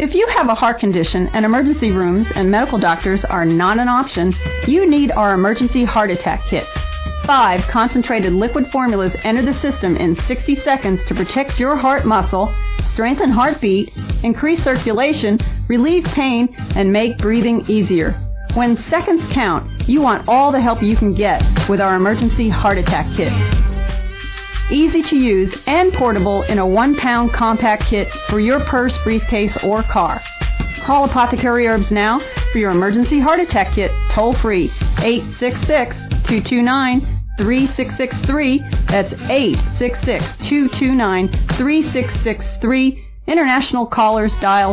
If you have a heart condition and emergency rooms and medical doctors are not an option, you need our emergency heart attack kit. 5 concentrated liquid formulas enter the system in 60 seconds to protect your heart muscle, strengthen heartbeat, increase circulation, relieve pain, and make breathing easier. When seconds count, you want all the help you can get with our emergency heart attack kit. Easy to use and portable in a 1-pound compact kit for your purse, briefcase, or car. Call Apothecary Herbs now for your emergency heart attack kit, toll free, 866-229-3663. That's 866-229-3663. International callers dial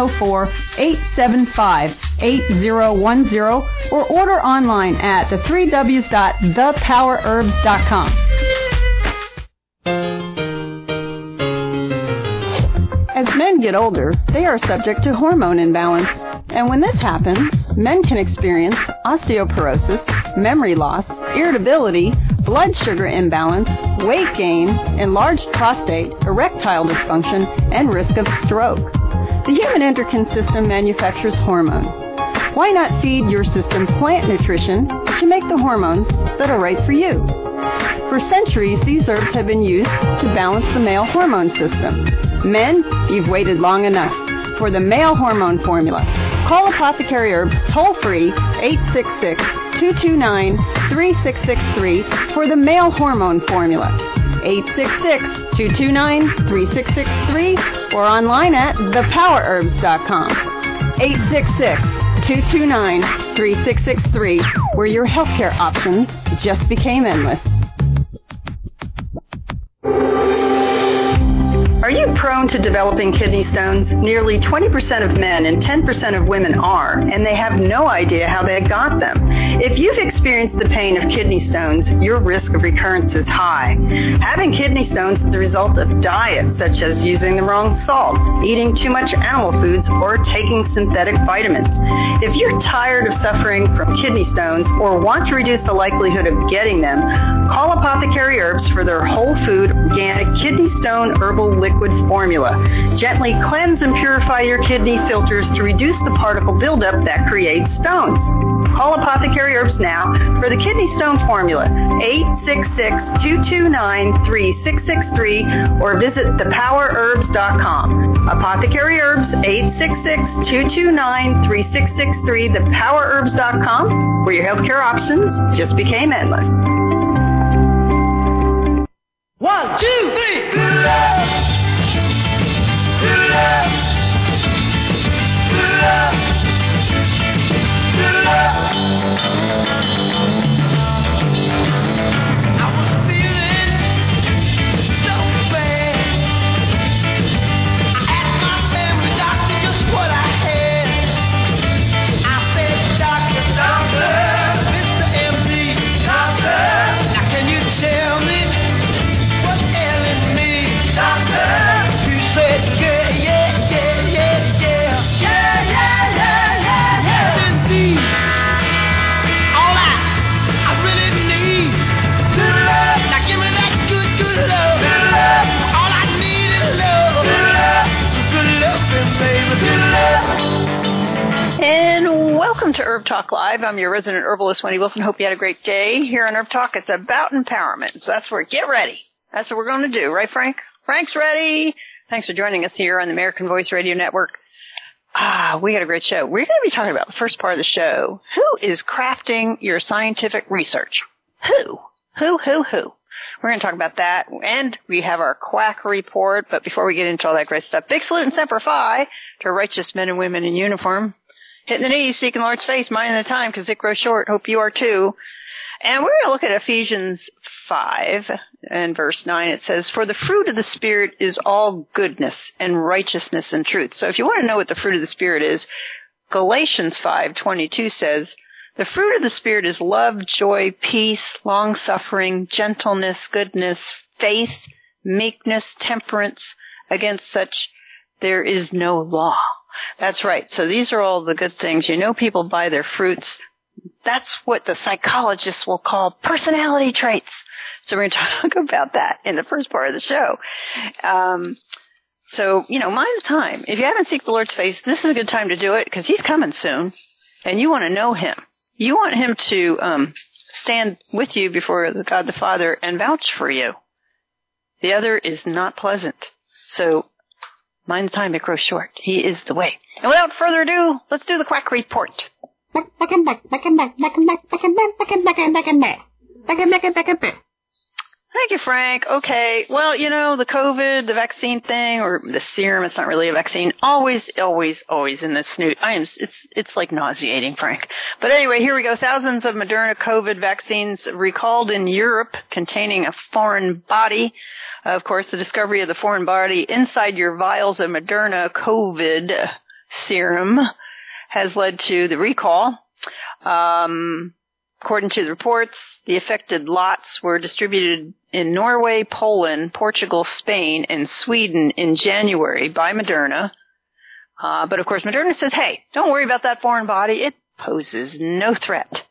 704-875-8010 or order online at the3ws.thepowerherbs.com. As men get older, they are subject to hormone imbalance. And when this happens, men can experience osteoporosis, memory loss, irritability, blood sugar imbalance, weight gain, enlarged prostate, erectile dysfunction, and risk of stroke. The human endocrine system manufactures hormones. Why not feed your system plant nutrition to make the hormones that are right for you? For centuries, these herbs have been used to balance the male hormone system. Men, you've waited long enough for the male hormone formula. Call Apothecary Herbs toll-free 866-229-3663 for the male hormone formula. 866-229-3663 or online at thepowerherbs.com. 866-229-3663, where your healthcare options just became endless. Are you prone to developing kidney stones? Nearly 20% of men and 10% of women are, and they have no idea how they got them. If you've experienced the pain of kidney stones, your risk of recurrence is high. Having kidney stones is the result of diets such as using the wrong salt, eating too much animal foods, or taking synthetic vitamins. If you're tired of suffering from kidney stones or want to reduce the likelihood of getting them, call Apothecary Herbs for their whole food, organic kidney stone herbal liquid formula. Gently cleanse and purify your kidney filters to reduce the particle buildup that creates stones. Call Apothecary Herbs now for the kidney stone formula, 866-229-3663, or visit thepowerherbs.com. Apothecary Herbs, 866-229-3663, thepowerherbs.com, where your healthcare options just became endless. 1, 2, 3. Good love. Good love. Good love. Good love. I was feeling so bad. I asked my family doctor just what I had. I said, Doctor, Mr. MD, Doctor, now can you tell me? And welcome to Herb Talk Live. I'm your resident herbalist, Wendy Wilson. Hope you had a great day. Here on Herb Talk, it's about empowerment. So that's where, get ready. That's what we're going to do, right, Frank? Frank's ready. Thanks for joining us here on the American Voice Radio Network. We got a great show. We're going to be talking about the first part of the show. Who is crafting your scientific research? Who? We're going to talk about that. And we have our quack report. But before we get into all that great stuff, big salute and semper fi to righteous men and women in uniform. Hitting the knees, seeking the Lord's face, minding the time, because it grows short. Hope you are too. And we're going to look at Ephesians 5 and verse 9. It says, "For the fruit of the Spirit is all goodness and righteousness and truth." So if you want to know what the fruit of the Spirit is, Galatians 5:22 says, "The fruit of the Spirit is love, joy, peace, long-suffering, gentleness, goodness, faith, meekness, temperance. Against such there is no law." That's right. So these are all the good things. You know, people by their fruits. That's what the psychologists will call personality traits. So we're going to talk about that in the first part of the show. So, mind the time. If you haven't seeked the Lord's face, this is a good time to do it because he's coming soon and you want to know him. You want him to stand with you before God the Father and vouch for you. The other is not pleasant. So, mind the time, it grows short. He is the way. And without further ado, let's do the quack report. Thank you, Frank. Okay. Well, the COVID, the vaccine thing, or the serum, it's not really a vaccine. Always in the snoot. It's like nauseating, Frank. But anyway, here we go. Thousands of Moderna COVID vaccines recalled in Europe containing a foreign body. Of course, the discovery of the foreign body inside your vials of Moderna COVID serum has led to the recall. According to the reports, the affected lots were distributed in Norway, Poland, Portugal, Spain, and Sweden in January by Moderna. But of course, Moderna says, hey, don't worry about that foreign body. It poses no threat.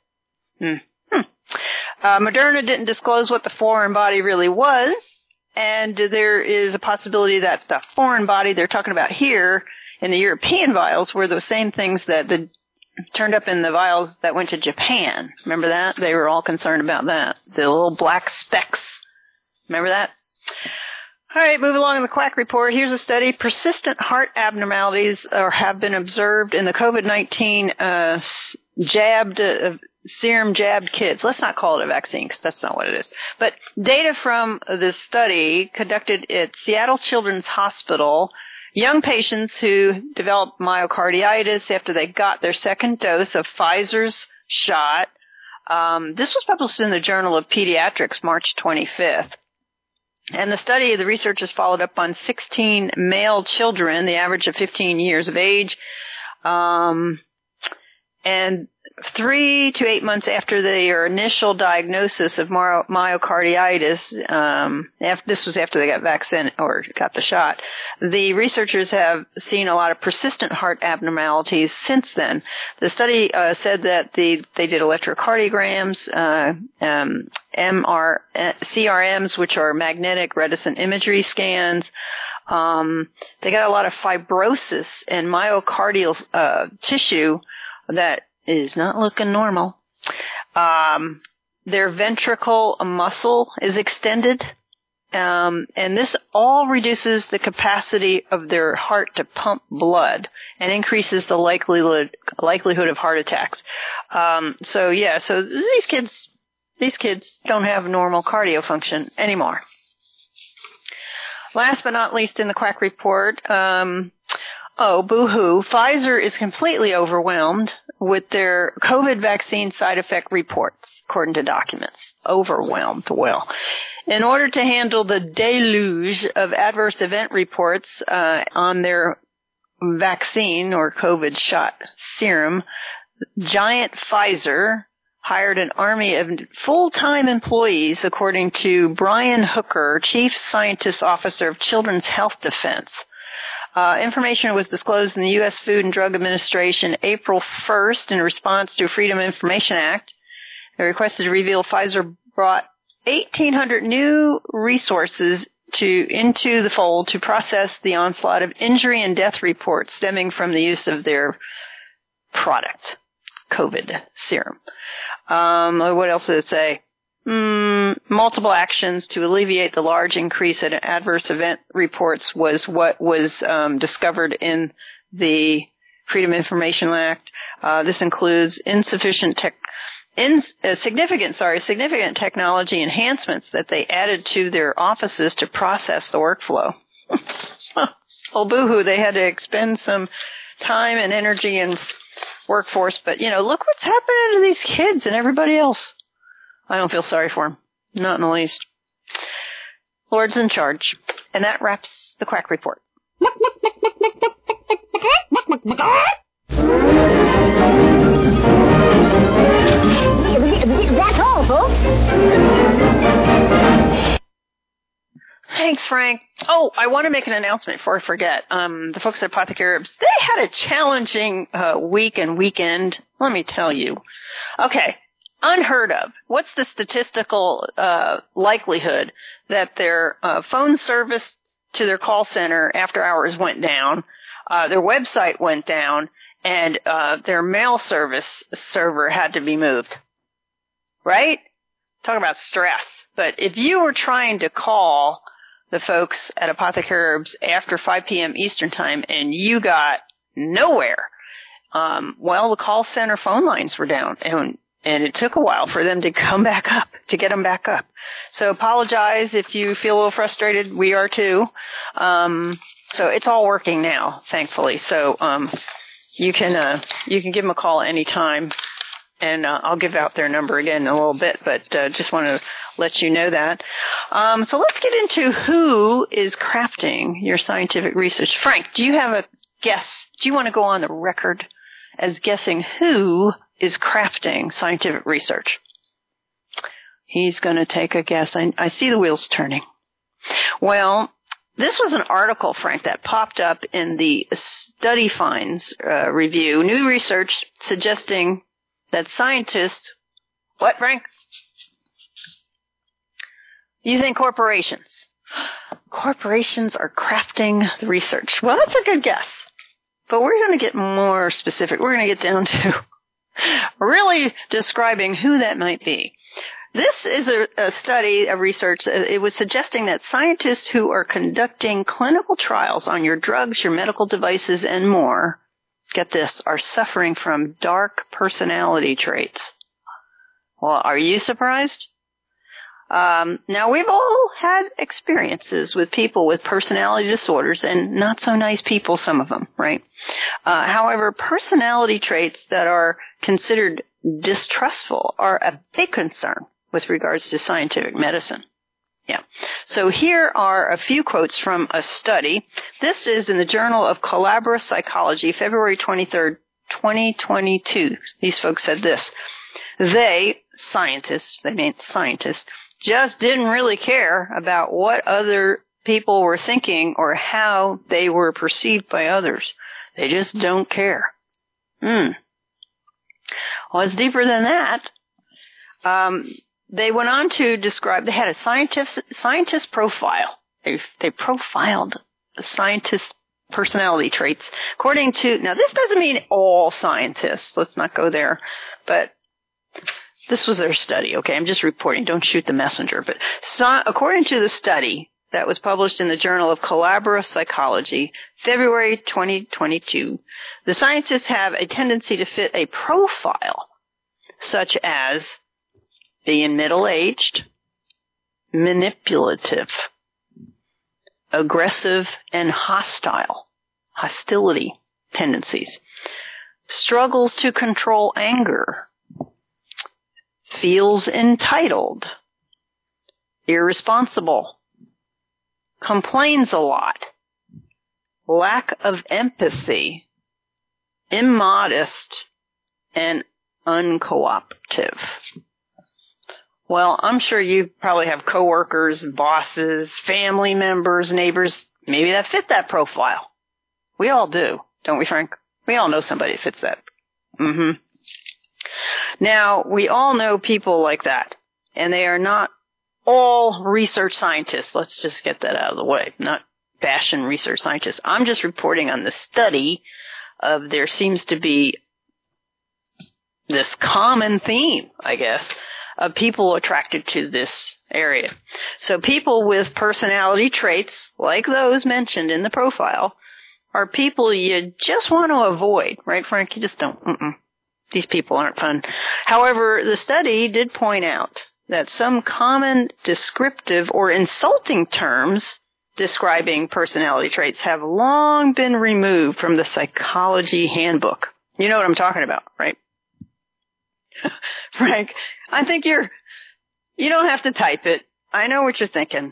Moderna didn't disclose what the foreign body really was, and there is a possibility that the foreign body they're talking about here in the European vials were the same things that turned up in the vials that went to Japan. Remember that? They were all concerned about that. The little black specks. Remember that? All right, moving along in the quack report. Here's a study. Persistent heart abnormalities have been observed in the COVID-19 serum jabbed kids. Let's not call it a vaccine because that's not what it is. But data from this study conducted at Seattle Children's Hospital, young patients who developed myocarditis after they got their second dose of Pfizer's shot. This was published in the Journal of Pediatrics, March 25th. And the study, the researchers followed up on 16 male children, the average of 15 years of age, and 3 to 8 months after their initial diagnosis of myocarditis, this was after they got vaccine or got the shot, the researchers have seen a lot of persistent heart abnormalities since then. The study said that they did electrocardiograms, CRMs, which are magnetic resonance imagery scans. They got a lot of fibrosis and myocardial tissue that is not looking normal. Their ventricle muscle is extended, and this all reduces the capacity of their heart to pump blood and increases the likelihood of heart attacks. So these kids don't have normal cardio function anymore. Last but not least in the quack report, oh, boo-hoo. Pfizer is completely overwhelmed with their COVID vaccine side effect reports, according to documents. Overwhelmed. Well, in order to handle the deluge of adverse event reports on their vaccine or COVID shot serum, giant Pfizer hired an army of full-time employees, according to Brian Hooker, Chief Scientist Officer of Children's Health Defense. Information was disclosed in the U.S. Food and Drug Administration April 1st in response to Freedom of Information Act. They requested to reveal Pfizer brought 1,800 new resources into the fold to process the onslaught of injury and death reports stemming from the use of their product, COVID serum. What else did it say? Multiple actions to alleviate the large increase in adverse event reports was what was discovered in the Freedom of Information Act. This includes significant technology enhancements that they added to their offices to process the workflow. Oh, boo-hoo, they had to expend some time and energy and workforce, but, look what's happening to these kids and everybody else. I don't feel sorry for him. Not in the least. Lord's in charge. And that wraps the quack report. That's all, folks. Thanks, Frank. Oh, I want to make an announcement before I forget. The folks at Apothecary Herbs, they had a challenging week and weekend. Let me tell you. Okay. Unheard of. What's the statistical likelihood that their phone service to their call center after hours went down, their website went down, and their mail service server had to be moved. Right? Talk about stress. But if you were trying to call the folks at Apothecary Herbs after 5 p.m. Eastern Time and you got nowhere, well, the call center phone lines were down, and it took a while for them to come back up, to get them back up. So apologize if you feel a little frustrated. We are too. So it's all working now, thankfully. So you can give them a call anytime. And I'll give out their number again in a little bit, but just want to let you know that. So let's get into who is crafting your scientific research. Frank, do you have a guess? Do you want to go on the record as guessing who is crafting scientific research? He's going to take a guess. I see the wheels turning. Well, this was an article, Frank, that popped up in the Study Finds review. New research suggesting that scientists, what, Frank? You think corporations? Corporations are crafting the research. Well, that's a good guess. But we're going to get more specific. We're going to get down to really describing who that might be. This is a study, a research. It was suggesting that scientists who are conducting clinical trials on your drugs, your medical devices, and more, get this, are suffering from dark personality traits. Well, are you surprised? Now, we've all had experiences with people with personality disorders, and not so nice people, some of them, right? However, personality traits that are considered distrustful are a big concern with regards to scientific medicine. Yeah. So here are a few quotes from a study. This is in the Journal of Collabora Psychology, February 23rd, 2022. These folks said this. They mean scientists, just didn't really care about what other people were thinking or how they were perceived by others. They just don't care. Well, it's deeper than that. They went on to describe, they had a scientist profile. They profiled the scientist personality traits. According to, now this doesn't mean all scientists, let's not go there, but this was their study, okay? I'm just reporting, don't shoot the messenger. But according to the study that was published in the Journal of Collabora Psychology, February 2022, the scientists have a tendency to fit a profile such as being middle-aged, manipulative, aggressive, and hostility tendencies, struggles to control anger, feels entitled, irresponsible, complains a lot, lack of empathy, immodest, and uncooperative. Well, I'm sure you probably have coworkers, bosses, family members, neighbors, maybe that fit that profile. We all do, don't we, Frank? We all know somebody that fits that. Now, we all know people like that, and they are not all research scientists. Let's just get that out of the way. Not bashing research scientists. I'm just reporting on the study of there seems to be this common theme, I guess, of people attracted to this area. So people with personality traits, like those mentioned in the profile, are people you just want to avoid, right, Frank? You just don't. These people aren't fun. However, the study did point out that some common descriptive or insulting terms describing personality traits have long been removed from the psychology handbook. You know what I'm talking about, right? Frank, I think you don't have to type it. I know what you're thinking.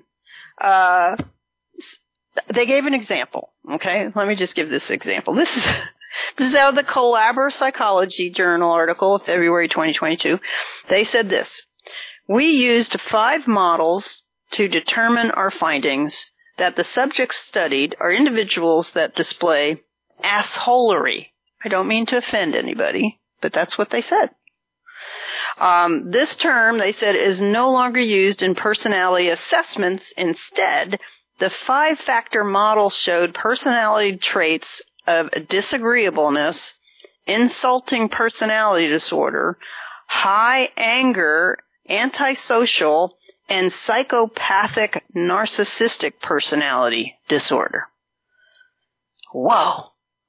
They gave an example, okay? Let me just give this example. This is out of the Collabora Psychology Journal article of February 2022. They said this. We used 5 models to determine our findings that the subjects studied are individuals that display assholery. I don't mean to offend anybody, but that's what they said. This term, they said, is no longer used in personality assessments. Instead, the 5-factor model showed personality traits of disagreeableness, insulting personality disorder, high anger, antisocial, and psychopathic narcissistic personality disorder. Whoa.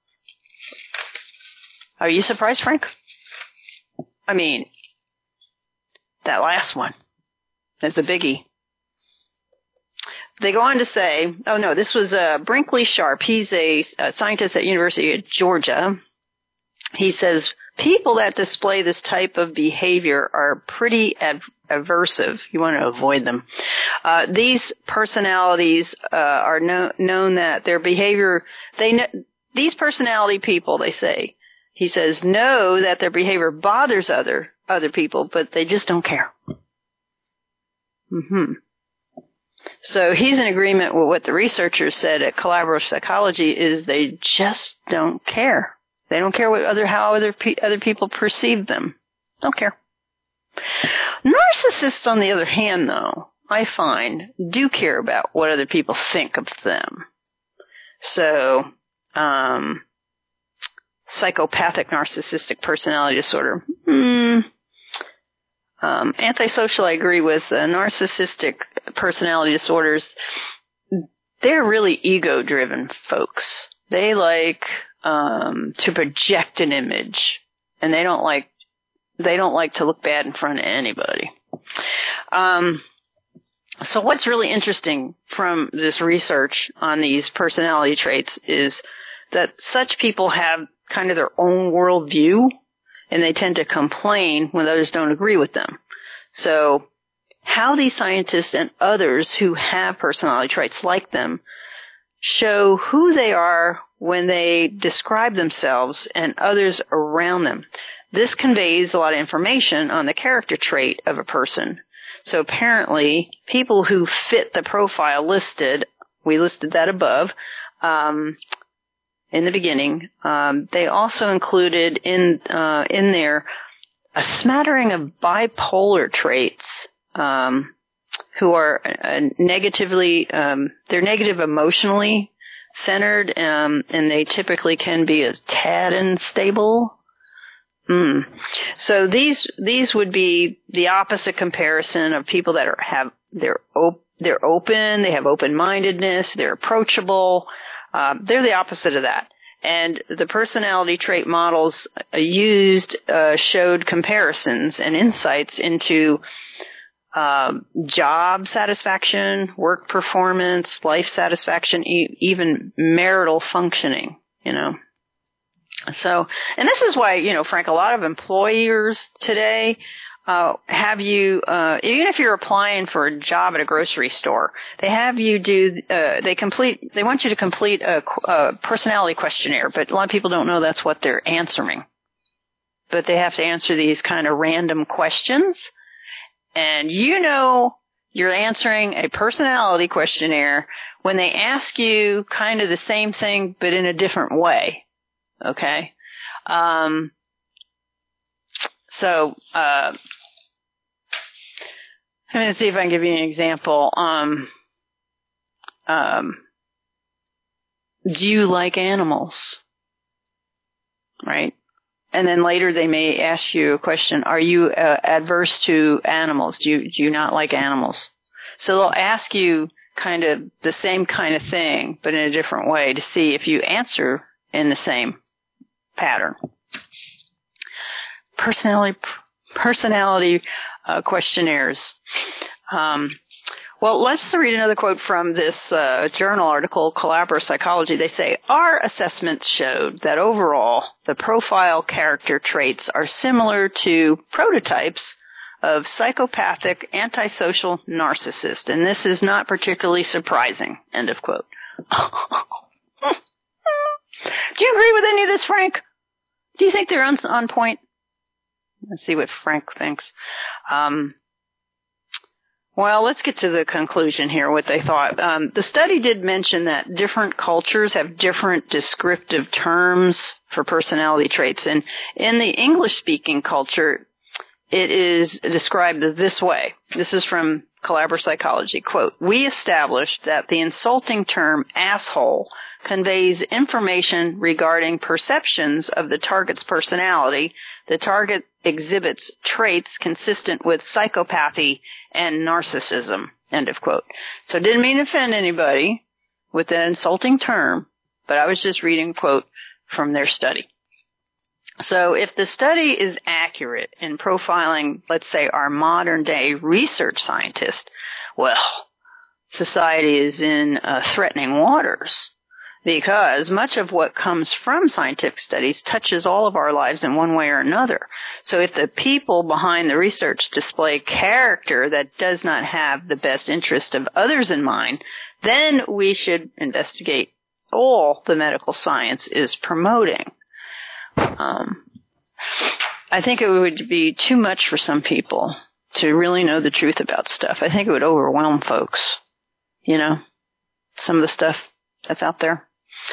Are you surprised, Frank? I mean, that last one is a biggie. They go on to say, oh no, this was Brinkley Sharp. He's a scientist at University of Georgia. He says, people that display this type of behavior are pretty aversive. You want to avoid them. These personalities are known that their behavior, these personality people, they say, he says, know that their behavior bothers other people, but they just don't care. Mm-hmm. So he's in agreement with what the researchers said at Collaborative Psychology is they just don't care. They don't care how other people perceive them. Don't care. Narcissists, on the other hand, though, I find, do care about what other people think of them. So, psychopathic narcissistic personality disorder. Antisocial, I agree with. Narcissistic personality disorders, they're really ego-driven folks. They like to project an image, and they don't like to look bad in front of anybody. So what's really interesting from this research on these personality traits is that such people have kind of their own worldview, and they tend to complain when others don't agree with them. So how these scientists and others who have personality traits like them show who they are when they describe themselves and others around them. This conveys a lot of information on the character trait of a person. So apparently, people who fit the profile listed, we listed that above, in the beginning, they also included in there a smattering of bipolar traits, who are negatively, they're negative emotionally centered, and they typically can be a tad unstable. So these would be the opposite comparison of people that they're open, they have open-mindedness, they're approachable. They're the opposite of that. And the personality trait models used showed comparisons and insights into job satisfaction, work performance, life satisfaction, even marital functioning, you know. So, and this is why, you know, Frank, a lot of employers today have you, even if you're applying for a job at a grocery store, they have you they want you to complete a personality questionnaire, but a lot of people don't know that's what they're answering. But they have to answer these kind of random questions, and you know you're answering a personality questionnaire when they ask you kind of the same thing, but in a different way. Okay? So, I'm going to see if I can give you an example. Do you like animals? Right? And then later they may ask you a question, are you adverse to animals? Do you not like animals? So they'll ask you kind of the same kind of thing, but in a different way to see if you answer in the same pattern. Personality questionnaires. Well, let's read another quote from this journal article, Collaborative Psychology. They say, our assessments showed that overall, the profile character traits are similar to prototypes of psychopathic, antisocial narcissist, and this is not particularly surprising, end of quote. Do you agree with any of this, Frank? Do you think they're on point? Let's see what Frank thinks. Well, let's get to the conclusion here, what they thought. The study did mention that different cultures have different descriptive terms for personality traits. And in the English-speaking culture, it is described this way. This is from Collaborative Psychology, quote, "We established that the insulting term asshole conveys information regarding perceptions of the target's personality. The target exhibits traits consistent with psychopathy and narcissism," end of quote. So it didn't mean to offend anybody with an insulting term, but I was just reading a quote from their study. So if the study is accurate in profiling, let's say, our modern day research scientist, well, society is in threatening waters, because much of what comes from scientific studies touches all of our lives in one way or another. So if the people behind the research display character that does not have the best interest of others in mind, then we should investigate all the medical science is promoting. I think it would be too much for some people to really know the truth about stuff. I think it would overwhelm folks, some of the stuff that's out there.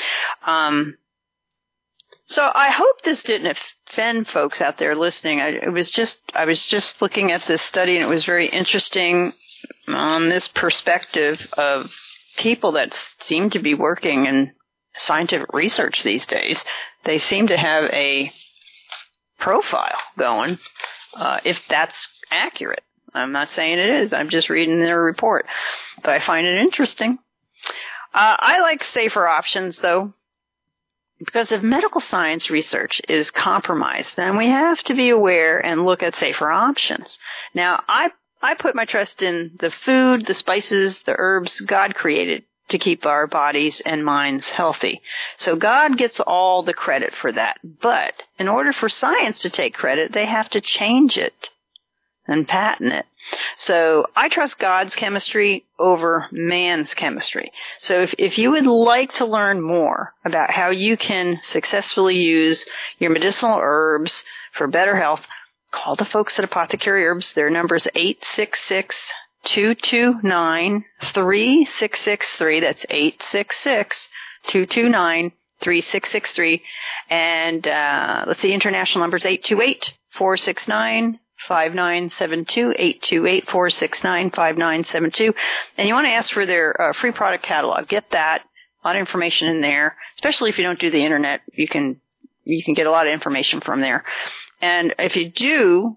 So I hope this didn't offend folks out there listening. I was just looking at this study, and it was very interesting on this perspective of people that seem to be working in scientific research these days. They seem to have a profile going, if that's accurate. I'm not saying it is. I'm just reading their report. But I find it interesting. I like safer options, though, because if medical science research is compromised, then we have to be aware and look at safer options. Now, I put my trust in the food, the spices, the herbs God created to keep our bodies and minds healthy. So God gets all the credit for that. But in order for science to take credit, they have to change it and patent it. So I trust God's chemistry over man's chemistry. So if you would like to learn more about how you can successfully use your medicinal herbs for better health, call the folks at Apothecary Herbs. Their number is 866-229-3663. That's 866-229-3663. And let's see, international number is 828-469-5972, 828-469-5972. And you want to ask for their free product catalog. Get that. A lot of information in there. Especially if you don't do the internet, you can get a lot of information from there. And if you do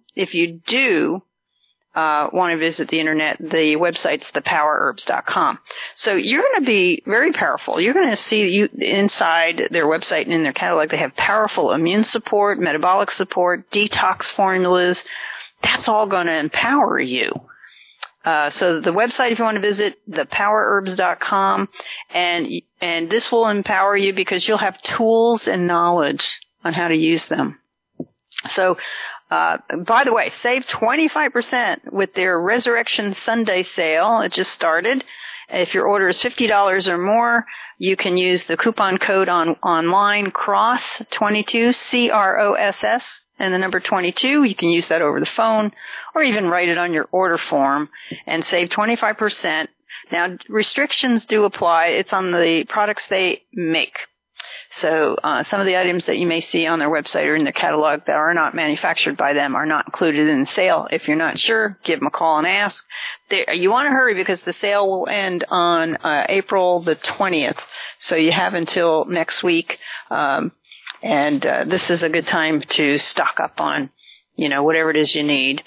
want to visit the internet, the website's thepowerherbs.com. So you're going to be very powerful. You're going to see inside their website and in their catalog, they have powerful immune support, metabolic support, detox formulas. That's all going to empower you. So the website, if you want to visit, thepowerherbs.com, and this will empower you because you'll have tools and knowledge on how to use them. So, by the way, save 25% with their Resurrection Sunday sale. It just started. If your order is $50 or more, you can use the coupon code online, CROSS22, CROSS, and the number 22. You can use that over the phone or even write it on your order form and save 25%. Now, restrictions do apply. It's on the products they make. So some of the items that you may see on their website or in their catalog that are not manufactured by them are not included in the sale. If you're not sure, give them a call and ask. You want to hurry because the sale will end on April the 20th. So you have until next week. And this is a good time to stock up on, whatever it is you need.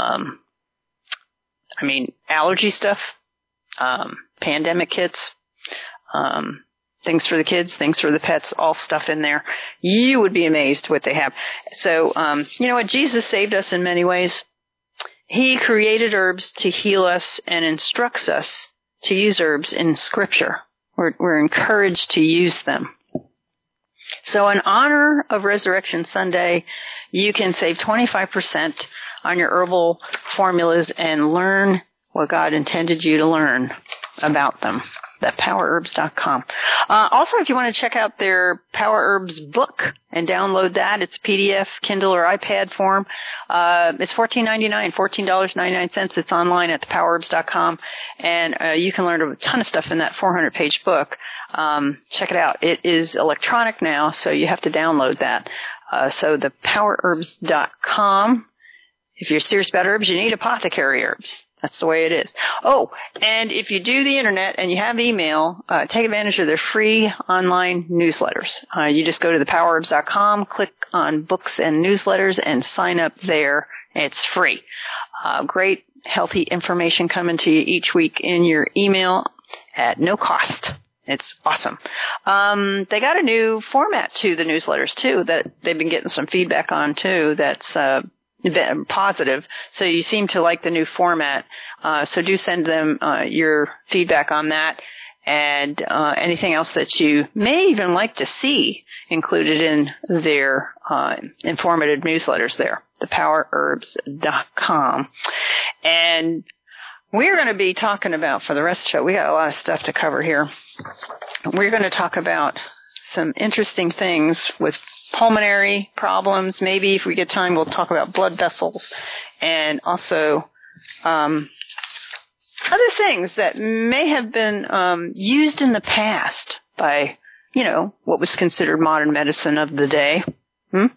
Allergy stuff, pandemic kits, things for the kids, things for the pets, all stuff in there. You would be amazed what they have. So, you know what? Jesus saved us in many ways. He created herbs to heal us and instructs us to use herbs in Scripture. We're encouraged to use them. So in honor of Resurrection Sunday, you can save 25% on your herbal formulas and learn what God intended you to learn about them. ThePowerHerbs.com. Also, if you want to check out their Power Herbs book and download that, it's PDF, Kindle, or iPad form. It's $14.99, $14.99. It's online at ThePowerHerbs.com, and you can learn a ton of stuff in that 400-page book. Check it out. It is electronic now, so you have to download that. So ThePowerHerbs.com. If you're serious about herbs, you need Apothecary Herbs. That's the way it is. Oh, and if you do the internet and you have email, take advantage of their free online newsletters. You just go to thepowerherbs.com, click on books and newsletters, and sign up there. It's free. Great, healthy information coming to you each week in your email at no cost. It's awesome. They got a new format to the newsletters, too, that they've been getting some feedback on, too, that's positive. So you seem to like the new format. So do send them your feedback on that and anything else that you may even like to see included in their informative newsletters there, thepowerherbs.com. And we're going to be talking about, for the rest of the show, we got a lot of stuff to cover here. We're going to talk about some interesting things with pulmonary problems. Maybe if we get time, we'll talk about blood vessels and also other things that may have been used in the past by, what was considered modern medicine of the day. And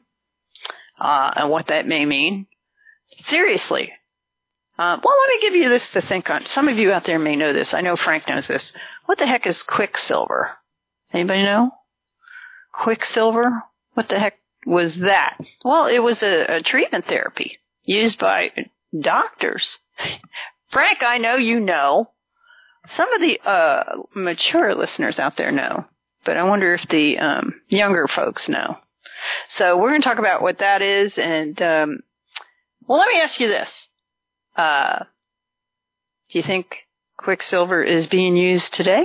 what that may mean. Seriously. Well, let me give you this to think on. Some of you out there may know this. I know Frank knows this. What the heck is quicksilver? Anybody know? Quicksilver? What the heck was that? Well, it was a treatment therapy used by doctors. Frank, I know you know. Some of the mature listeners out there know, but I wonder if the younger folks know. So we're going to talk about what that is, and let me ask you this. Do you think quicksilver is being used today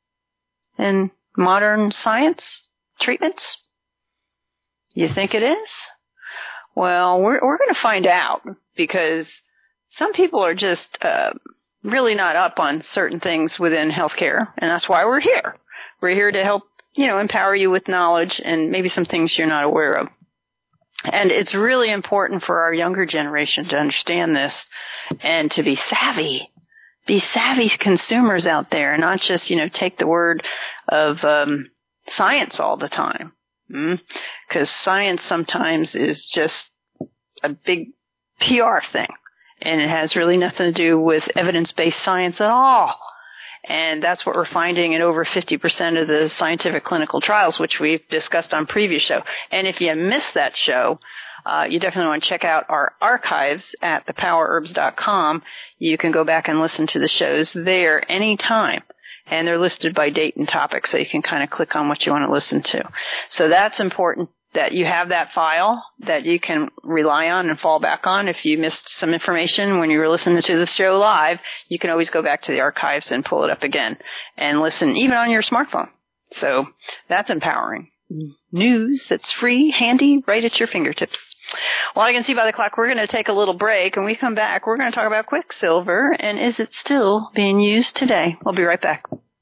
in modern science treatments? You think it is? Well, we're going to find out, because some people are just really not up on certain things within healthcare, and that's why we're here. We're here to help, empower you with knowledge and maybe some things you're not aware of. And it's really important for our younger generation to understand this and to be savvy. Be savvy consumers out there, and not just, take the word of science all the time. Because science sometimes is just a big PR thing, and it has really nothing to do with evidence-based science at all. And that's what we're finding in over 50% of the scientific clinical trials, which we've discussed on previous show. And if you missed that show, you definitely want to check out our archives at thepowerherbs.com. You can go back and listen to the shows there anytime. And they're listed by date and topic, so you can kind of click on what you want to listen to. So that's important, that you have that file that you can rely on and fall back on. If you missed some information when you were listening to the show live, you can always go back to the archives and pull it up again and listen, even on your smartphone. So that's empowering news that's free, handy, right at your fingertips. Well, I can see by the clock we're going to take a little break. When we come back, we're going to talk about quicksilver, and is it still being used today? We'll be right back.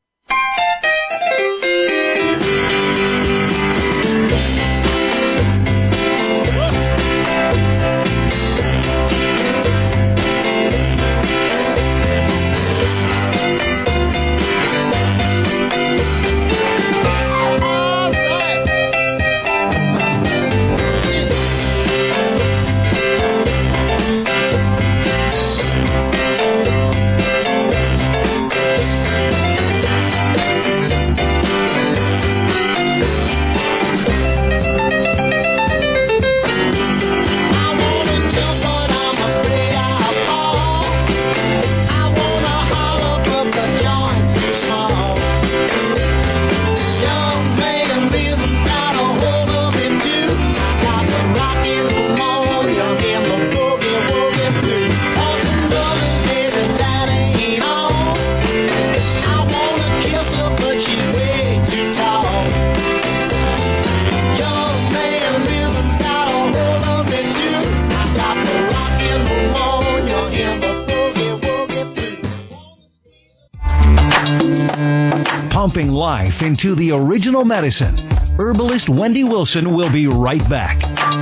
Pumping life into the original medicine. Herbalist Wendy Wilson will be right back.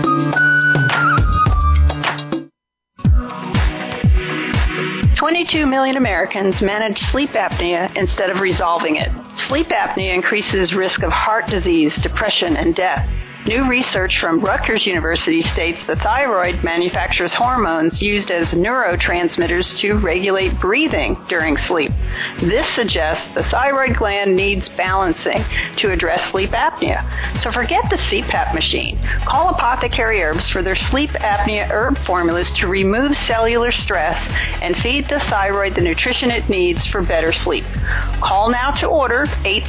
$22 million Americans manage sleep apnea instead of resolving it. Sleep apnea increases risk of heart disease, depression, and death. New research from Rutgers University states the thyroid manufactures hormones used as neurotransmitters to regulate breathing during sleep. This suggests the thyroid gland needs balancing to address sleep apnea. So forget the CPAP machine. Call Apothecary Herbs for their sleep apnea herb formulas to remove cellular stress and feed the thyroid the nutrition it needs for better sleep. Call now to order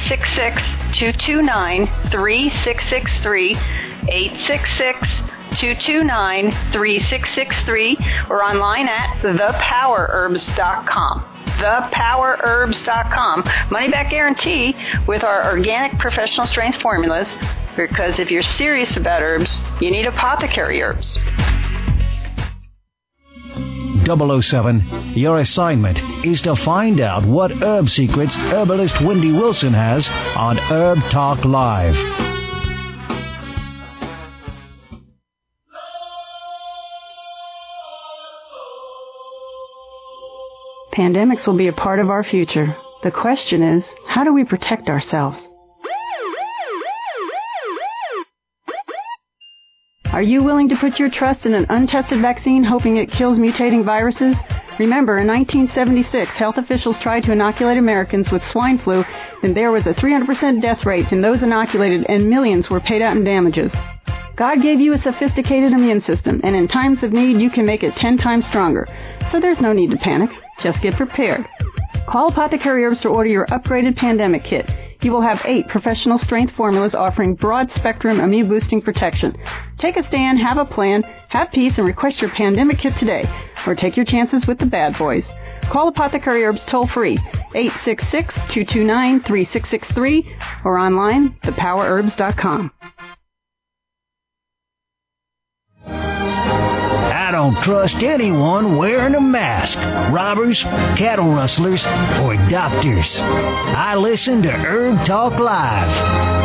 866-229-3663, 866-229-3663, or online at thepowerherbs.com. thepowerherbs.com. Money back guarantee with our organic professional strength formulas, because if you're serious about herbs, you need Apothecary Herbs. 007, your assignment is to find out what herb secrets herbalist Wendy Wilson has on Herb Talk Live. Pandemics will be a part of our future. The question is, how do we protect ourselves? Are you willing to put your trust in an untested vaccine hoping it kills mutating viruses? Remember, in 1976, health officials tried to inoculate Americans with swine flu, and there was a 300% death rate in those inoculated, and millions were paid out in damages. God gave you a sophisticated immune system, and in times of need, you can make it 10 times stronger. So there's no need to panic. Just get prepared. Call Apothecary Herbs to order your upgraded pandemic kit. You will have 8 professional strength formulas offering broad-spectrum immune-boosting protection. Take a stand, have a plan, have peace, and request your pandemic kit today. Or take your chances with the bad boys. Call Apothecary Herbs toll-free, 866-229-3663, or online, thepowerherbs.com. I don't trust anyone wearing a mask. Robbers, cattle rustlers, or doctors. I listen to Herb Talk Live.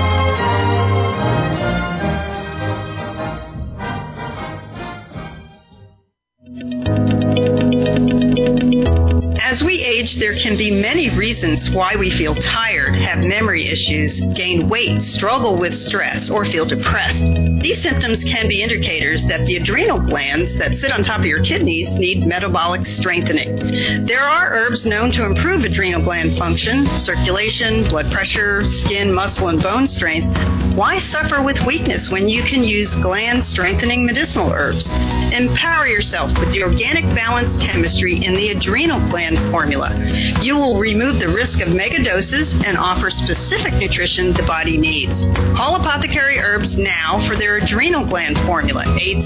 As we age, there can be many reasons why we feel tired, have memory issues, gain weight, struggle with stress, or feel depressed. These symptoms can be indicators that the adrenal glands that sit on top of your kidneys need metabolic strengthening. There are herbs known to improve adrenal gland function, circulation, blood pressure, skin, muscle, and bone strength. Why suffer with weakness when you can use gland-strengthening medicinal herbs? Empower yourself with the organic balanced chemistry in the adrenal gland formula. You will remove the risk of mega doses and offer specific nutrition the body needs. Call Apothecary Herbs now for their adrenal gland formula,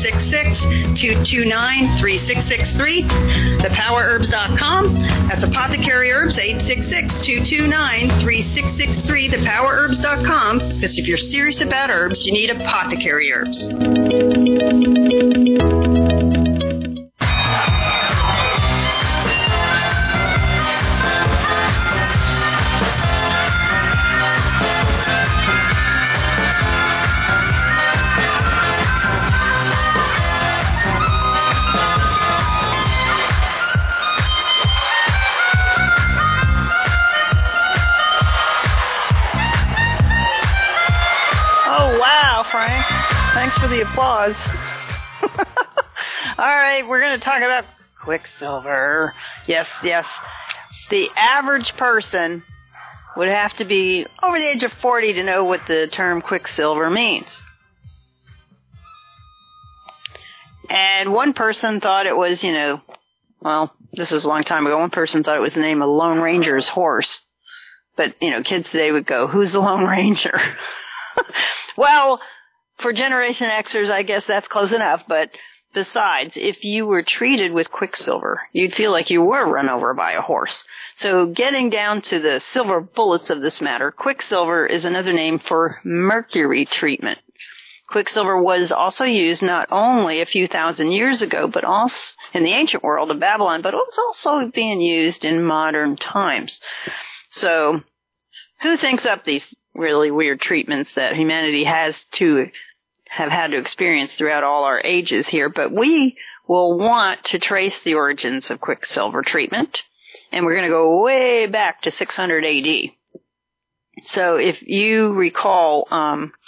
866-229-3663, thepowerherbs.com. That's Apothecary Herbs, 866-229-3663, thepowerherbs.com, because if you're serious about herbs, you need Apothecary Herbs. Frank. Thanks for the applause. All right, we're going to talk about Quicksilver. Yes. The average person would have to be over the age of 40 to know what the term Quicksilver means. And one person thought it was, this is a long time ago, one person thought it was the name of Lone Ranger's horse. But, kids today would go, who's the Lone Ranger? Well, for Generation Xers, I guess that's close enough. But besides, if you were treated with Quicksilver, you'd feel like you were run over by a horse. So getting down to the silver bullets of this matter, Quicksilver is another name for mercury treatment. Quicksilver was also used not only a few thousand years ago, but also in the ancient world of Babylon, but it was also being used in modern times. So who thinks up these really weird treatments that humanity have had to experience throughout all our ages here? But we will want to trace the origins of Quicksilver treatment, and we're going to go way back to 600 AD. So if you recall,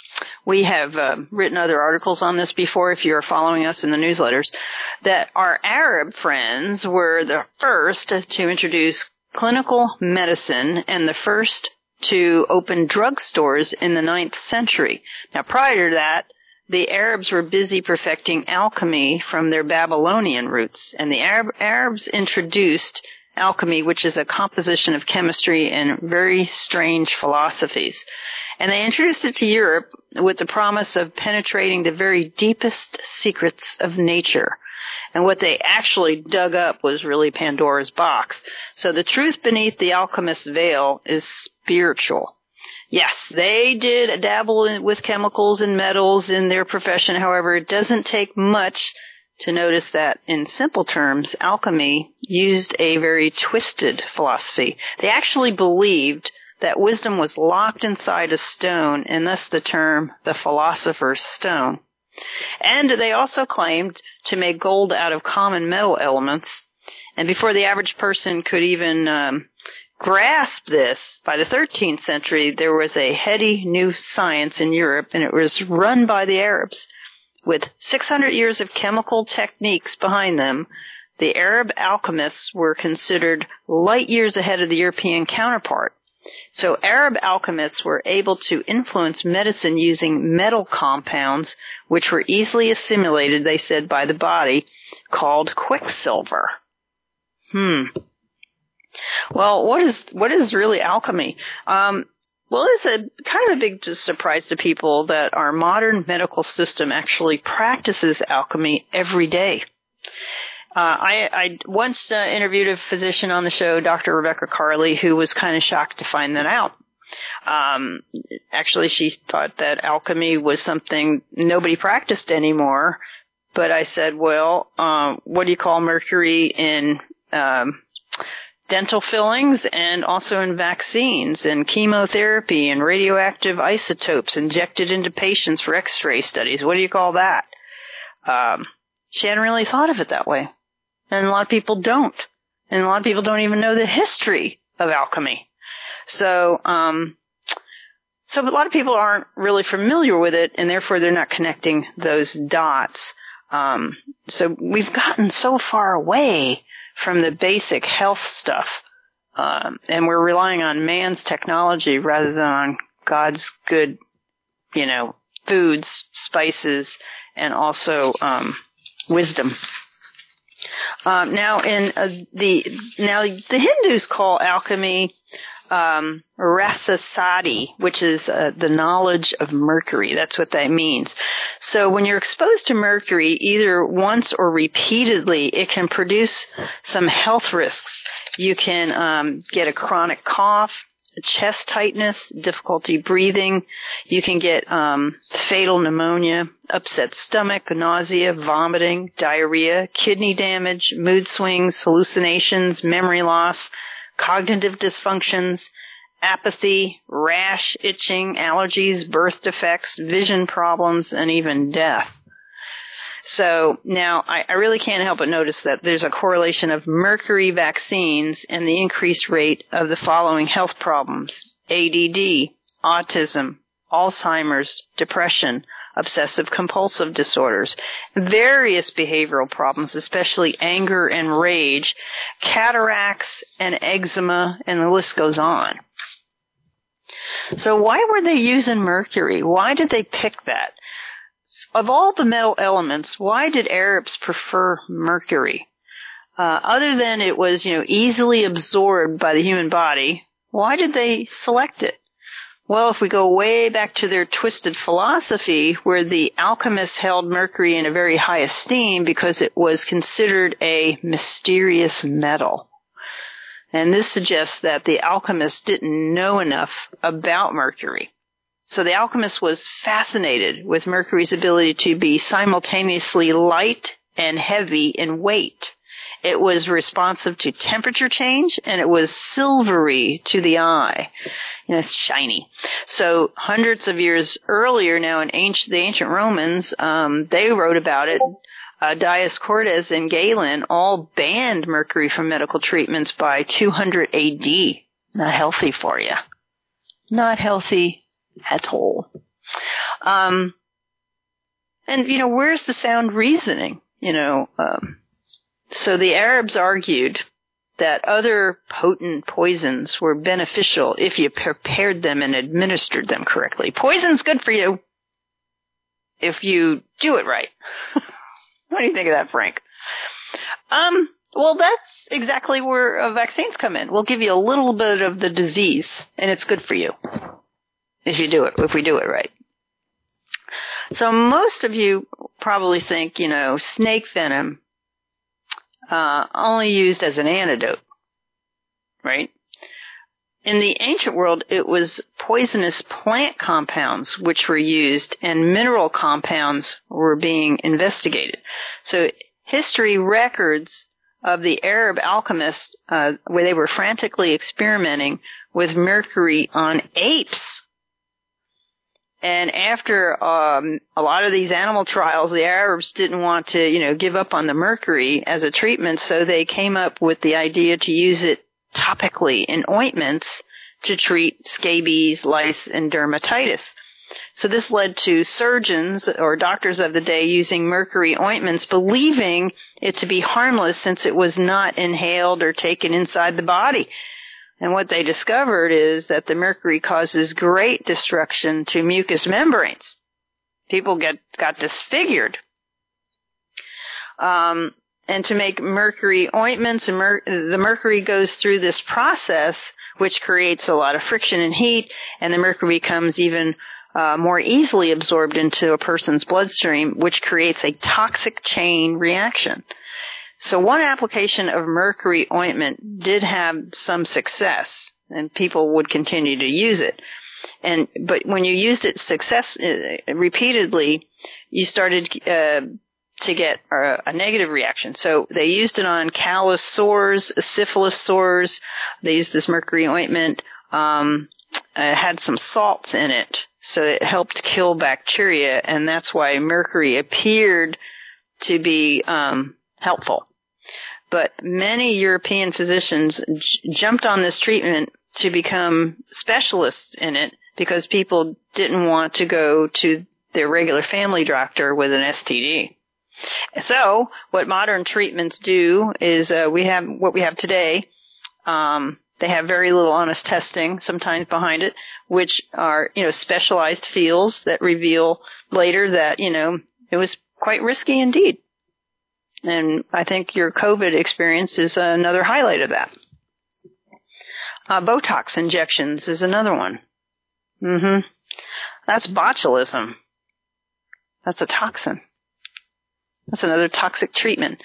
we have written other articles on this before if you're following us in the newsletters, that our Arab friends were the first to introduce clinical medicine and the first to open drugstores in the 9th century. Now, prior to that, the Arabs were busy perfecting alchemy from their Babylonian roots, and the Arabs introduced alchemy, which is a composition of chemistry and very strange philosophies. And they introduced it to Europe with the promise of penetrating the very deepest secrets of nature. And what they actually dug up was really Pandora's box. So the truth beneath the alchemist's veil is spiritual. Yes, they did dabble with chemicals and metals in their profession. However, it doesn't take much to notice that, in simple terms, alchemy used a very twisted philosophy. They actually believed that wisdom was locked inside a stone, and thus the term the philosopher's stone. And they also claimed to make gold out of common metal elements. And before the average person could even grasp this, by the 13th century, there was a heady new science in Europe, and it was run by the Arabs. With 600 years of chemical techniques behind them, the Arab alchemists were considered light years ahead of the European counterpart. So Arab alchemists were able to influence medicine using metal compounds, which were easily assimilated, they said, by the body, called quicksilver. Well, what is really alchemy? Well, it's a kind of a big surprise to people that our modern medical system actually practices alchemy every day. I once interviewed a physician on the show, Dr. Rebecca Carley, who was kind of shocked to find that out. Actually, she thought that alchemy was something nobody practiced anymore. But I said, well, what do you call mercury in dental fillings and also in vaccines and chemotherapy and radioactive isotopes injected into patients for X-ray studies? What do you call that? She hadn't really thought of it that way. And a lot of people don't. And a lot of people don't even know the history of alchemy. So a lot of people aren't really familiar with it, and therefore they're not connecting those dots. So we've gotten so far away from the basic health stuff, and we're relying on man's technology rather than on God's good, foods, spices, and also wisdom. Now the Hindus call alchemy rasasati, which is the knowledge of mercury. That's what that means. So when you're exposed to mercury, either once or repeatedly, it can produce some health risks. You can get a chronic cough, chest tightness, difficulty breathing. You can get fatal pneumonia, upset stomach, nausea, vomiting, diarrhea, kidney damage, mood swings, hallucinations, memory loss, cognitive dysfunctions, apathy, rash, itching, allergies, birth defects, vision problems, and even death. So now I really can't help but notice that there's a correlation of mercury vaccines and the increased rate of the following health problems: ADD, autism, Alzheimer's, depression, obsessive compulsive disorders, various behavioral problems, especially anger and rage, cataracts and eczema, and the list goes on. So why were they using mercury? Why did they pick that? Of all the metal elements, why did Arabs prefer mercury? Other than it was, easily absorbed by the human body, why did they select it? Well, if we go way back to their twisted philosophy, where the alchemists held mercury in a very high esteem because it was considered a mysterious metal. And this suggests that the alchemists didn't know enough about mercury. So the alchemist was fascinated with mercury's ability to be simultaneously light and heavy in weight. It was responsive to temperature change, and it was silvery to the eye. It's shiny. So hundreds of years earlier now in the ancient Romans, they wrote about it. Dioscorides and Galen all banned mercury from medical treatments by 200 AD. Not healthy for you. Not healthy at all. And, where's the sound reasoning? So the Arabs argued that other potent poisons were beneficial if you prepared them and administered them correctly. Poison's good for you if you do it right. What do you think of that, Frank? Well, that's exactly where vaccines come in. We'll give you a little bit of the disease, and it's good for you if we do it right. So most of you probably think, snake venom only used as an antidote, right? In the ancient world, it was poisonous plant compounds which were used, and mineral compounds were being investigated. So history records of the Arab alchemists, where they were frantically experimenting with mercury on apes. And after a lot of these animal trials, the Arabs didn't want to, give up on the mercury as a treatment, so they came up with the idea to use it topically in ointments to treat scabies, lice, and dermatitis. So this led to surgeons or doctors of the day using mercury ointments, believing it to be harmless since it was not inhaled or taken inside the body. And what they discovered is that the mercury causes great destruction to mucous membranes. People got disfigured. And to make mercury ointments, the mercury goes through this process, which creates a lot of friction and heat, and the mercury becomes even more easily absorbed into a person's bloodstream, which creates a toxic chain reaction. So one application of mercury ointment did have some success, and people would continue to use it. But when you used it repeatedly, you started to get a negative reaction. So they used it on callus sores, syphilis sores. They used this mercury ointment. It had some salts in it, so it helped kill bacteria, and that's why mercury appeared to be helpful. But many European physicians jumped on this treatment to become specialists in it because people didn't want to go to their regular family doctor with an STD. So what modern treatments do is we have today. They have very little honest testing sometimes behind it, which are, specialized fields that reveal later that, it was quite risky indeed. And I think your COVID experience is another highlight of that. Botox injections is another one. That's botulism. That's a toxin. That's another toxic treatment.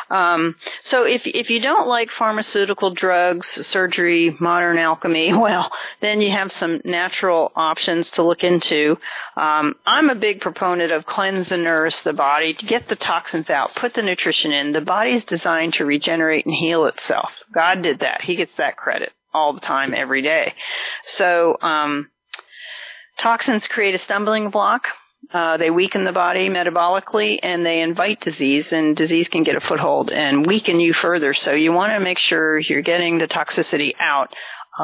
So if you don't like pharmaceutical drugs, surgery, modern alchemy, well, then you have some natural options to look into. I'm a big proponent of cleanse and nourish the body to get the toxins out, put the nutrition in. The body's designed to regenerate and heal itself. God did that. He gets that credit all the time, every day. So toxins create a stumbling block. They weaken the body metabolically, and they invite disease, and disease can get a foothold and weaken you further. So you want to make sure you're getting the toxicity out.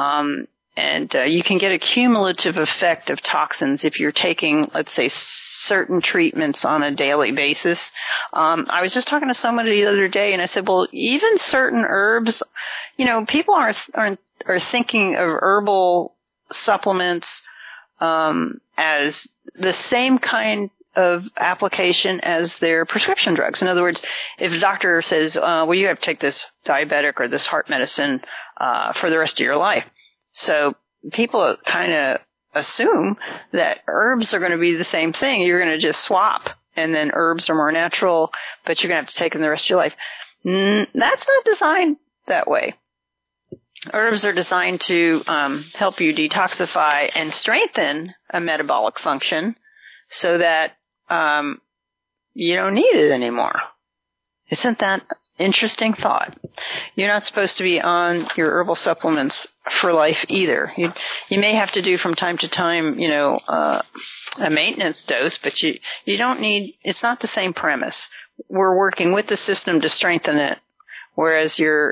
And you can get a cumulative effect of toxins if you're taking, let's say, certain treatments on a daily basis. I was just talking to somebody the other day, and I said, well, even certain herbs, people are thinking of herbal supplements as the same kind of application as their prescription drugs. In other words, if a doctor says, well, you have to take this diabetic or this heart medicine for the rest of your life. So people kind of assume that herbs are going to be the same thing. You're going to just swap, and then herbs are more natural, but you're going to have to take them the rest of your life. That's not designed that way. Herbs are designed to help you detoxify and strengthen a metabolic function so that you don't need it anymore. Isn't that interesting thought? You're not supposed to be on your herbal supplements for life either. You may have to do from time to time, a maintenance dose, but you don't need. It's not the same premise. We're working with the system to strengthen it. Whereas your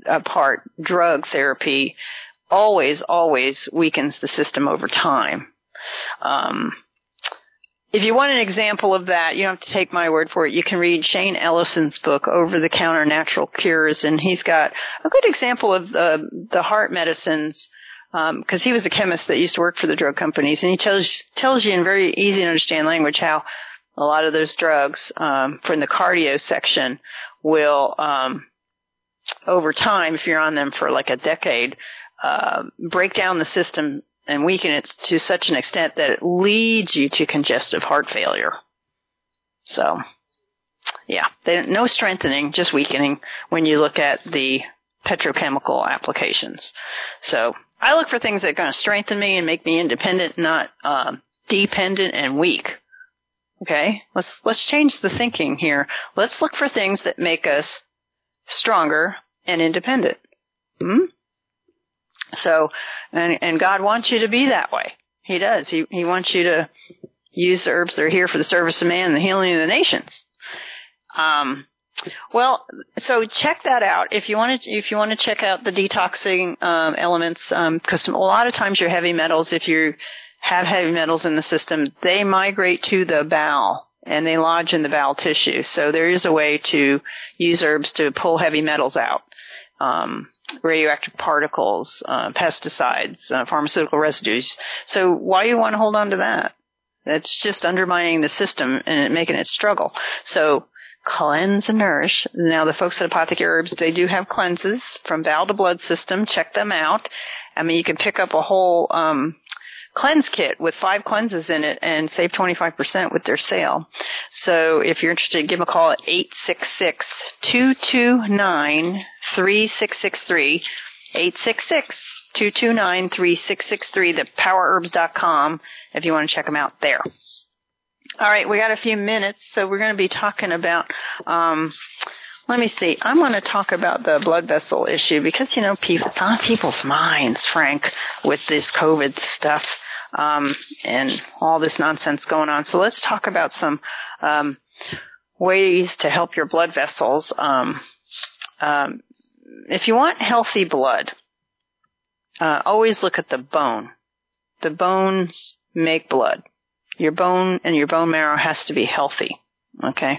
counterpart, drug therapy, always weakens the system over time. If you want an example of that, you don't have to take my word for it. You can read Shane Ellison's book, Over-the-Counter Natural Cures, and he's got a good example of the heart medicines, because he was a chemist that used to work for the drug companies, and he tells you in very easy to understand language how a lot of those drugs from the cardio section will, over time, if you're on them for like a decade, break down the system and weaken it to such an extent that it leads you to congestive heart failure. So, yeah, no strengthening, just weakening when you look at the petrochemical applications. So I look for things that are going to strengthen me and make me independent, not dependent and weak. Okay? Let's change the thinking here. Let's look for things that make us stronger and independent. So, and God wants you to be that way. He does. He wants you to use the herbs that are here for the service of man and the healing of the nations. Well, so check that out if you want to check out the detoxing elements, because a lot of times your heavy metals, if you have heavy metals in the system, they migrate to the bowel and they lodge in the bowel tissue. So there is a way to use herbs to pull heavy metals out. Radioactive particles, pesticides, pharmaceutical residues. So why do you want to hold on to that? That's just undermining the system and making it struggle. So cleanse and nourish. Now the folks at Apothecary Herbs, they do have cleanses from bowel to blood system. Check them out. I mean, you can pick up a whole cleanse kit with 5 cleanses in it and save 25% with their sale. So if you're interested, give them a call at 866-229-3663, 866-229-3663, thepowerherbs.com if you want to check them out there. All right, we got a few minutes, so we're going to be talking about, let me see, I'm going to talk about the blood vessel issue because, it's on people's minds, Frank, with this COVID stuff. And all this nonsense going on. So let's talk about some ways to help your blood vessels. If you want healthy blood, always look at the bone. The bones make blood. Your bone and your bone marrow has to be healthy. Okay.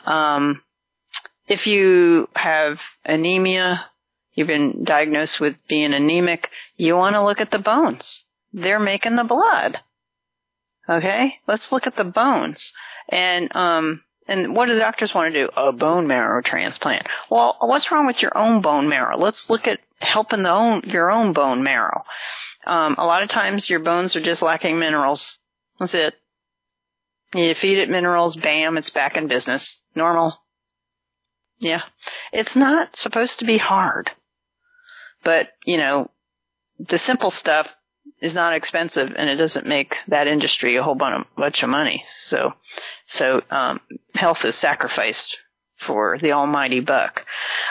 If you have anemia, you've been diagnosed with being anemic, you want to look at the bones. They're making the blood. Okay? Let's look at the bones. And what do the doctors want to do? A bone marrow transplant. Well, what's wrong with your own bone marrow? Let's look at helping your own bone marrow. A lot of times your bones are just lacking minerals. That's it. You feed it minerals, bam, it's back in business. Normal. Yeah. It's not supposed to be hard. But, the simple stuff is not expensive, and it doesn't make that industry a whole bunch of money. So health is sacrificed for the almighty buck.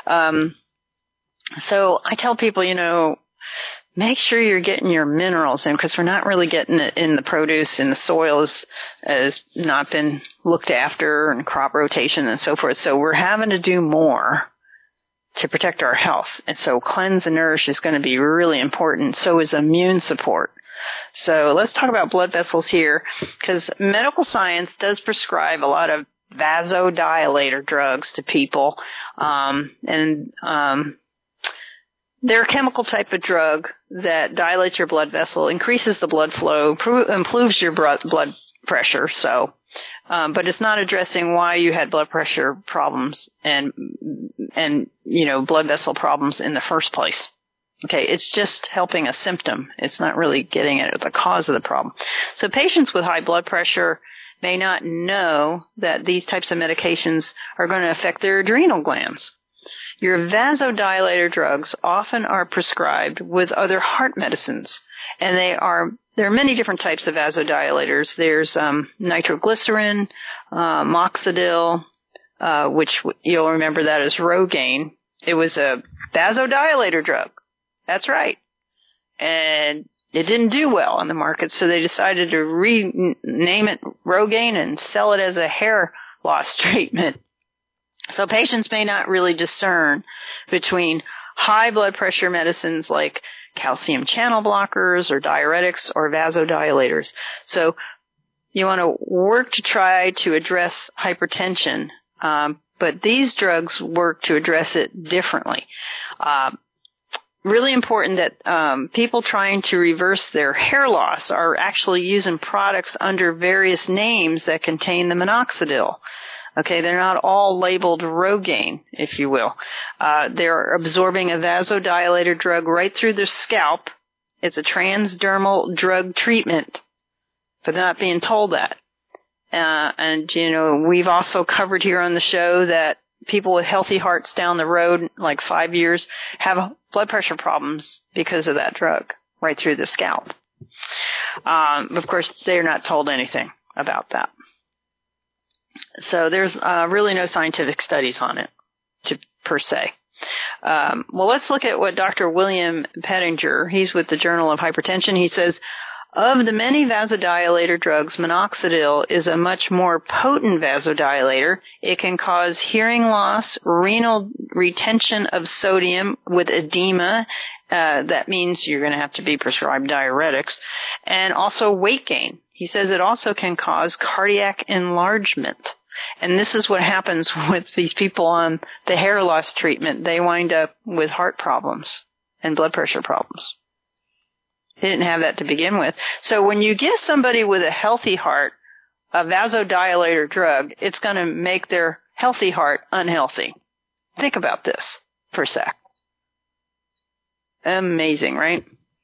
So I tell people, make sure you're getting your minerals in, because we're not really getting it in the produce, and the soil has not been looked after, and crop rotation and so forth. So we're having to do more to protect our health. And so cleanse and nourish is going to be really important. So is immune support. So let's talk about blood vessels here, because medical science does prescribe a lot of vasodilator drugs to people. They're a chemical type of drug that dilates your blood vessel, increases the blood flow, improves your blood pressure. So, but it's not addressing why you had blood pressure problems and blood vessel problems in the first place. Okay, it's just helping a symptom. It's not really getting at the cause of the problem. So patients with high blood pressure may not know that these types of medications are going to affect their adrenal glands. Your vasodilator drugs often are prescribed with other heart medicines, and there are many different types of vasodilators. There's nitroglycerin, moxidil, which you'll remember that as Rogaine. It was a vasodilator drug. That's right. And it didn't do well on the market, so they decided to rename it Rogaine and sell it as a hair loss treatment. So patients may not really discern between high blood pressure medicines like calcium channel blockers or diuretics or vasodilators. So you want to work to try to address hypertension, but these drugs work to address it differently. Really important that people trying to reverse their hair loss are actually using products under various names that contain the minoxidil. Okay, they're not all labeled Rogaine, if you will. They're absorbing a vasodilator drug right through their scalp. It's a transdermal drug treatment, but they're not being told that. And, you know, we've also covered here on the show that people with healthy hearts down the road, like 5 years, have blood pressure problems because of that drug right through the scalp. Of course, they're not told anything about that. So there's really no scientific studies on it, per se. Well, let's look at what Dr. William Pettinger, he's with the Journal of Hypertension, he says, of the many vasodilator drugs, minoxidil is a much more potent vasodilator. It can cause hearing loss, renal retention of sodium with edema. That means you're going to have to be prescribed diuretics, and also weight gain. He says it also can cause cardiac enlargement. And this is what happens with these people on the hair loss treatment. They wind up with heart problems and blood pressure problems. They didn't have that to begin with. So when you give somebody with a healthy heart a vasodilator drug, it's going to make their healthy heart unhealthy. Think about this for a sec. Amazing, right?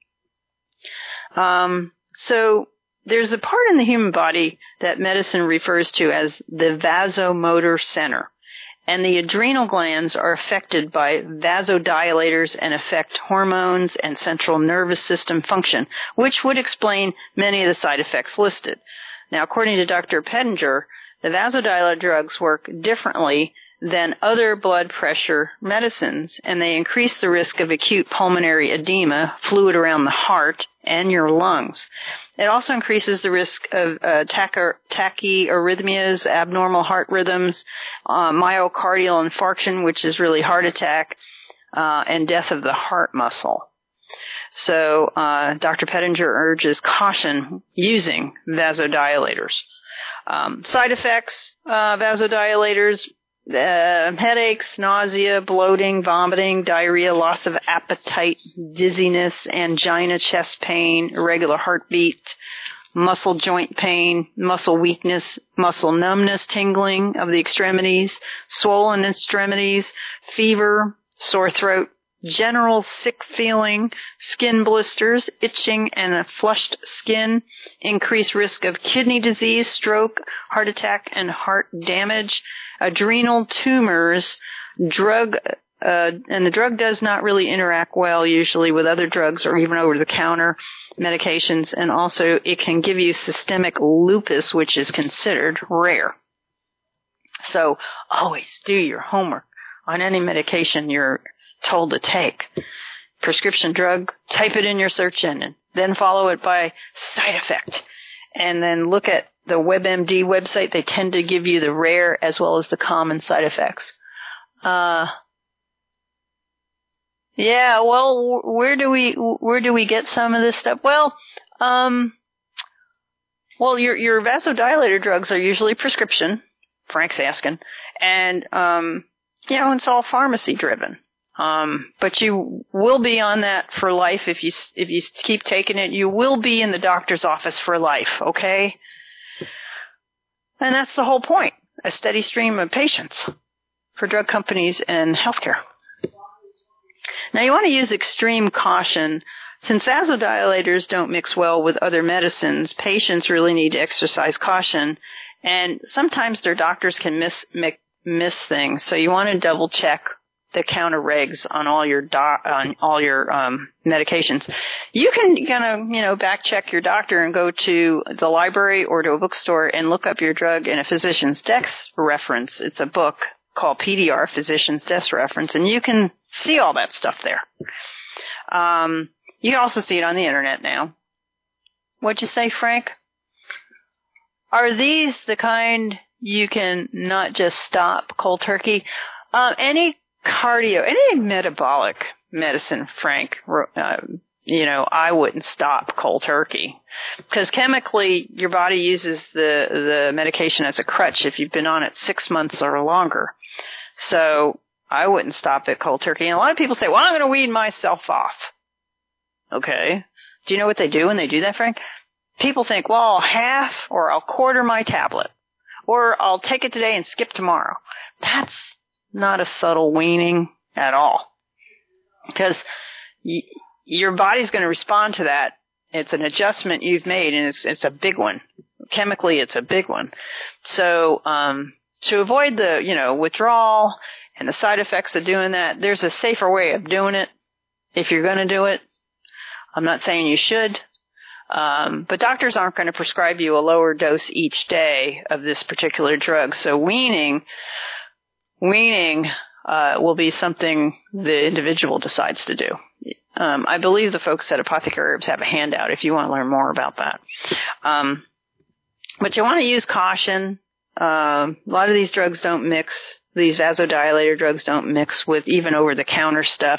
So there's a part in the human body that medicine refers to as the vasomotor center. And the adrenal glands are affected by vasodilators and affect hormones and central nervous system function, which would explain many of the side effects listed. Now, according to Dr. Pettinger, the vasodilator drugs work differently than other blood pressure medicines, and they increase the risk of acute pulmonary edema, fluid around the heart, and your lungs. It also increases the risk of tachyarrhythmias, abnormal heart rhythms, myocardial infarction, which is really heart attack, and death of the heart muscle. So Dr. Pettinger urges caution using vasodilators. Side effects, vasodilators, headaches, nausea, bloating, vomiting, diarrhea, loss of appetite, dizziness, angina, chest pain, irregular heartbeat, muscle joint pain, muscle weakness, muscle numbness, tingling of the extremities, swollen extremities, fever, sore throat, general sick feeling, skin blisters, itching, and a flushed skin, increased risk of kidney disease, stroke, heart attack, and heart damage, adrenal tumors, and the drug does not really interact well usually with other drugs or even over-the-counter medications, and also it can give you systemic lupus, which is considered rare. So always do your homework on any medication you're told to take. Prescription drug, type it in your search engine, then follow it by side effect, and then look at the WebMD website. They tend to give you the rare as well as the common side effects. Yeah, well, where do we get some of this stuff? Well, your vasodilator drugs are usually prescription. Frank's asking, and it's all pharmacy driven. But you will be on that for life if you keep taking it. You will be in the doctor's office for life, okay? And that's the whole point, a steady stream of patients for drug companies and healthcare. Now, you want to use extreme caution. Since vasodilators don't mix well with other medicines, patients really need to exercise caution, and sometimes their doctors can miss things. So you want to double check the counter regs on all your medications. You can back check your doctor and go to the library or to a bookstore and look up your drug in a physician's desk reference. It's a book called PDR, Physician's Desk Reference, and you can see all that stuff there. You can also see it on the internet now. What'd you say, Frank? Are these the kind you can not just stop cold turkey? Any metabolic medicine, Frank, I wouldn't stop cold turkey, because chemically your body uses the medication as a crutch if you've been on it 6 months or longer. So I wouldn't stop at cold turkey. And a lot of people say, well, I'm going to wean myself off. Okay. Do you know what they do when they do that, Frank? People think, well, I'll half or I'll quarter my tablet, or I'll take it today and skip tomorrow. That's not a subtle weaning at all, because your body's going to respond to that. It's an adjustment you've made, and it's a big one. Chemically, it's a big one. So to avoid the withdrawal and the side effects of doing that, there's a safer way of doing it if you're going to do it. I'm not saying you should, but doctors aren't going to prescribe you a lower dose each day of this particular drug. So weaning will be something the individual decides to do. I believe the folks at Apothecary Herbs have a handout if you want to learn more about that. But you want to use caution. A lot of these drugs don't mix. These vasodilator drugs don't mix with even over-the-counter stuff.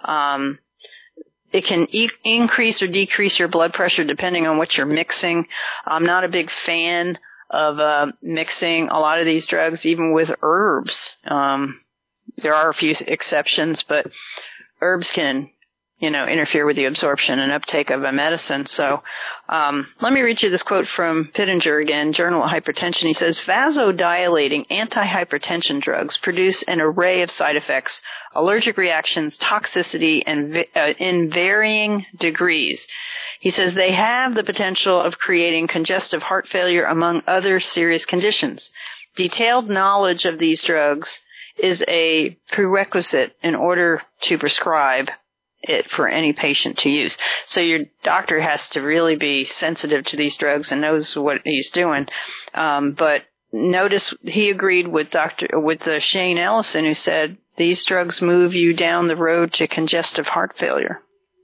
It can increase or decrease your blood pressure depending on what you're mixing. I'm not a big fan of mixing a lot of these drugs, even with herbs. There are a few exceptions, but herbs can interfere with the absorption and uptake of a medicine. So let me read you this quote from Pittenger again, Journal of Hypertension. He says, vasodilating antihypertension drugs produce an array of side effects, allergic reactions, toxicity, and in varying degrees. He says they have the potential of creating congestive heart failure, among other serious conditions. Detailed knowledge of these drugs is a prerequisite in order to prescribe it for any patient to use. So your doctor has to really be sensitive to these drugs and knows what he's doing. But notice he agreed with Shane Ellison, who said these drugs move you down the road to congestive heart failure.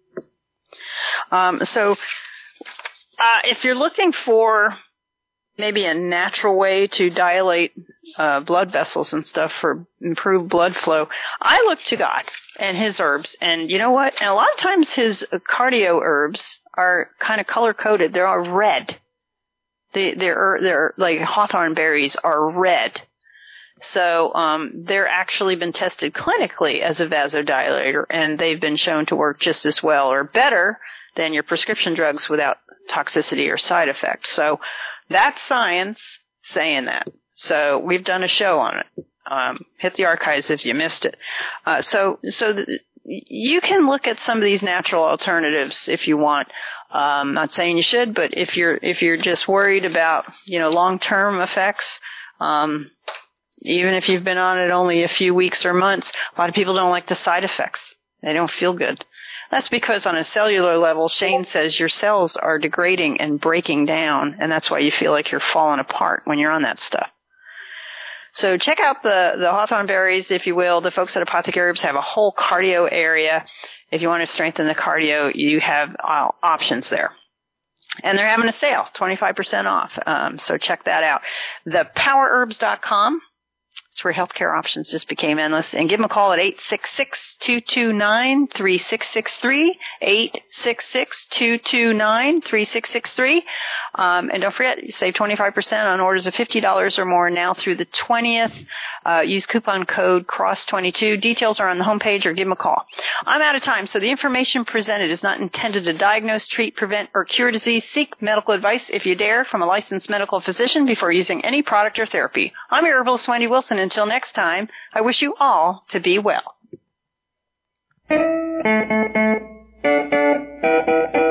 So if you're looking for maybe a natural way to dilate blood vessels and stuff for improved blood flow, I look to God and his herbs. And you know what? And a lot of times his cardio herbs are kind of color-coded. They're all red. They're like hawthorn berries are red. So they're actually been tested clinically as a vasodilator, and they've been shown to work just as well or better than your prescription drugs without toxicity or side effects. So that's science saying that. So we've done a show on it. Hit the archives if you missed it. So you can look at some of these natural alternatives if you want. Not saying you should, but if you're just worried about long-term effects, even if you've been on it only a few weeks or months, a lot of people don't like the side effects. They don't feel good. That's because on a cellular level, Shane says your cells are degrading and breaking down, and that's why you feel like you're falling apart when you're on that stuff. So check out the hawthorn berries, if you will. The folks at Apothecary Herbs have a whole cardio area. If you want to strengthen the cardio, you have options there. And they're having a sale, 25% off. So check that out. ThePowerHerbs.com. It's where healthcare options just became endless. And give them a call at 866-229-3663, 866-229-3663. And don't forget, you save 25% on orders of $50 or more now through the 20th. Use coupon code CROSS22. Details are on the homepage, or give them a call. I'm out of time, so the information presented is not intended to diagnose, treat, prevent, or cure disease. Seek medical advice, if you dare, from a licensed medical physician before using any product or therapy. I'm your herbalist, Wendy Wilson. Until next time, I wish you all to be well.